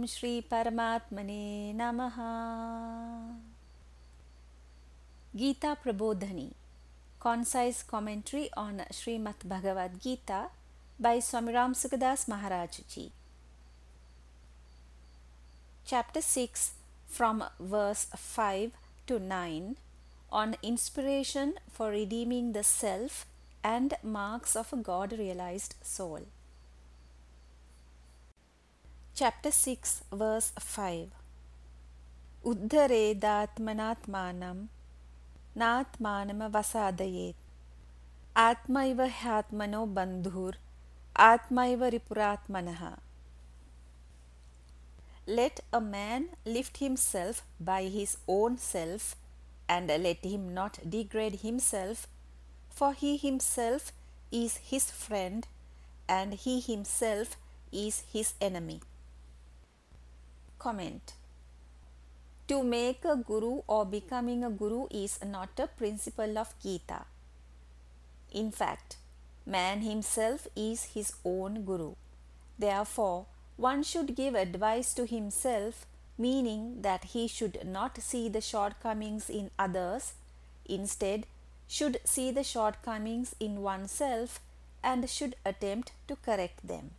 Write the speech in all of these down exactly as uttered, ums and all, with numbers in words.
Shri Paramatmane Namaha. Gita Prabodhani, concise commentary on Srimad Bhagavad Gita by Swami Ram Sukadas Maharaj Ji. Chapter six, from verse five to nine, on inspiration for redeeming the self and marks of a God realized soul. Chapter six, verse five. Uddharedatmanatmanam natmanam vasadayet atmaiva hyatmano bandhur atmaiva ripuratmanaha. Let a man lift himself by his own self, and let him not degrade himself, for he himself is his friend, and he himself is his enemy. Comment. To make a guru or becoming a guru is not a principle of Gita. In fact, man himself is his own guru. Therefore, one should give advice to himself, meaning that he should not see the shortcomings in others, instead should see the shortcomings in oneself and should attempt to correct them.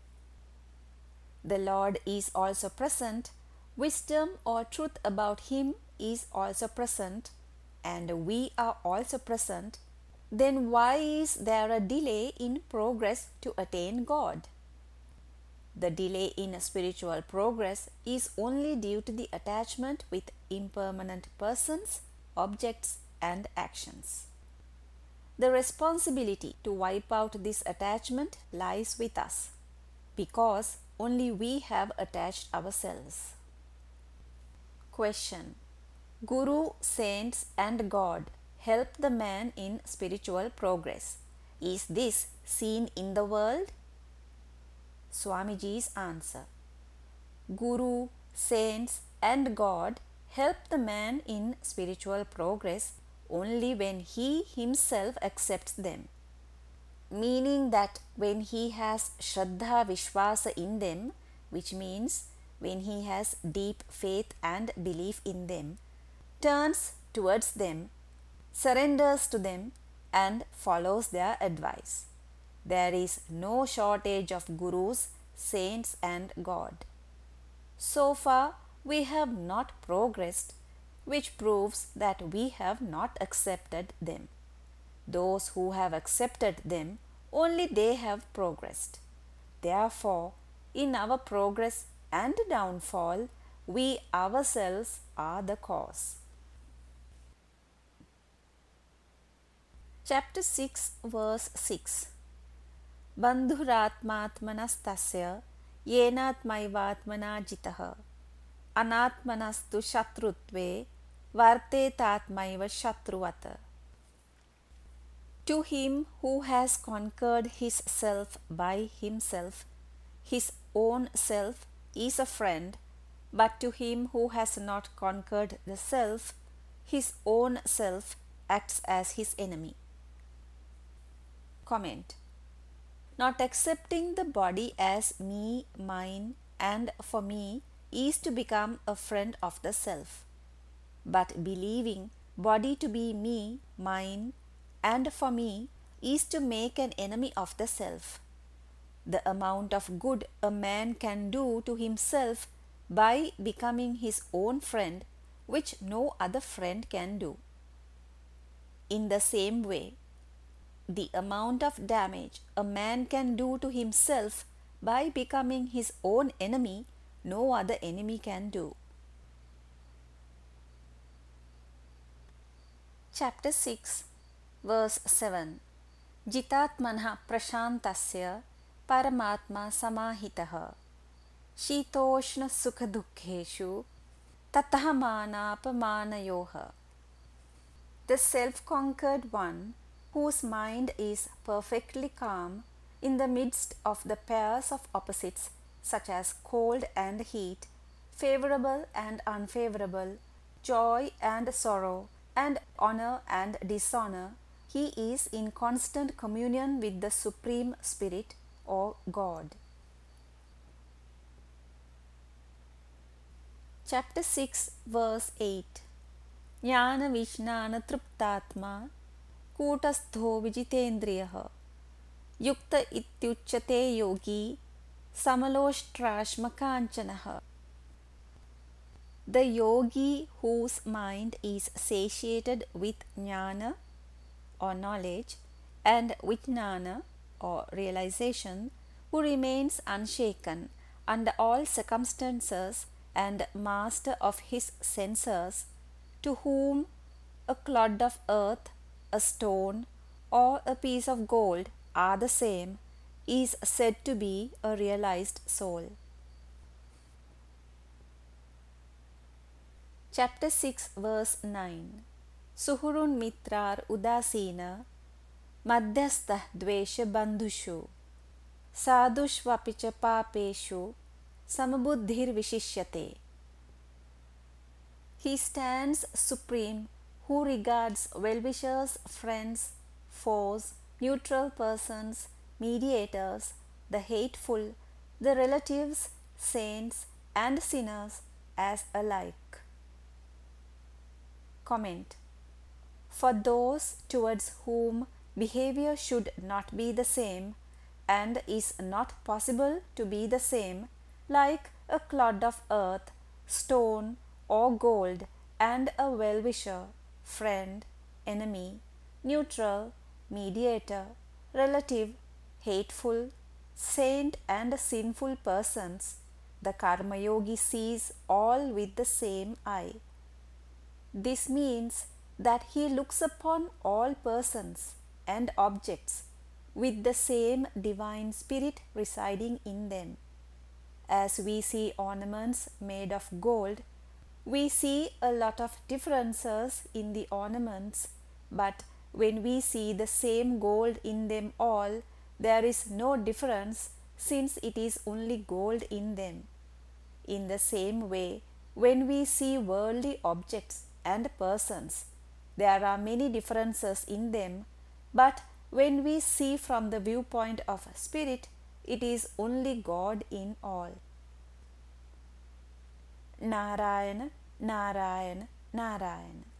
The Lord is also present, wisdom or truth about him is also present, and we are also present. Then why is there a delay in progress to attain God? The delay in spiritual progress is only due to the attachment with impermanent persons, objects, and actions. The responsibility to wipe out this attachment lies with us, because only we have attached ourselves. Question. Guru, saints, and God help the man in spiritual progress. Is this seen in the world? Swamiji's answer. Guru, saints, and God help the man in spiritual progress only when he himself accepts them, meaning that when he has Shraddha Vishwasa in them, which means when he has deep faith and belief in them, turns towards them, surrenders to them, and follows their advice. There is no shortage of gurus, saints, and God. So far, we have not progressed, which proves that we have not accepted them. Those who have accepted them, only they have progressed. Therefore, in our progress and downfall, we ourselves are the cause. Chapter six, verse six. Bandhuratmatmanastasya yenatmaivatmana jitaha anatmanastu shatrutve vartetatmaiva shatruvata. To him who has conquered his self by himself, his own self is a friend, but to him who has not conquered the self, his own self acts as his enemy. Comment. Not accepting the body as me, mine, and for me is to become a friend of the self. But believing body to be me, mine, and for me is to make an enemy of the self. The amount of good a man can do to himself by becoming his own friend, which no other friend can do. In the same way, the amount of damage a man can do to himself by becoming his own enemy, no other enemy can do. Chapter six, verse seven. Jitatmanha prashantasya paramatma samahitaha shitoshna sukha dukkheshu tataha manapamanayoha. The self-conquered one, whose mind is perfectly calm in the midst of the pairs of opposites such as cold and heat, favorable and unfavorable, joy and sorrow, and honor and dishonor, he is in constant communion with the Supreme Spirit or God. Chapter six, verse eight. Jnana Vishnana Triptatma Kutastho Vijitendriyaha Yukta Ityuchyate Yogi Samaloshrashmakanchanaha. The yogi whose mind is satiated with jnana or knowledge and vijnana or realization, who remains unshaken under all circumstances and master of his senses, to whom a clod of earth, a stone, or a piece of gold are the same, is said to be a realized soul. Chapter six, verse nine. Suhurun mitrar udasina madhyastha dvesha bandhushu sadhushvapicha papeshu samabuddhir vishishyate. He stands supreme who regards well-wishers, friends, foes, neutral persons, mediators, the hateful, the relatives, saints, and sinners as alike. Comment. For those towards whom behavior should not be the same and is not possible to be the same, like a clod of earth, stone, or gold, and a well-wisher, friend, enemy, neutral, mediator, relative, hateful, saint, and sinful persons, the Karma Yogi sees all with the same eye. This means that he looks upon all persons and objects with the same divine spirit residing in them. As we see ornaments made of gold, we see a lot of differences in the ornaments, but when we see the same gold in them all, there is no difference since it is only gold in them. In the same way, when we see worldly objects and persons, there are many differences in them, but when we see from the viewpoint of spirit, it is only God in all. Narayana, Narayana, Narayana.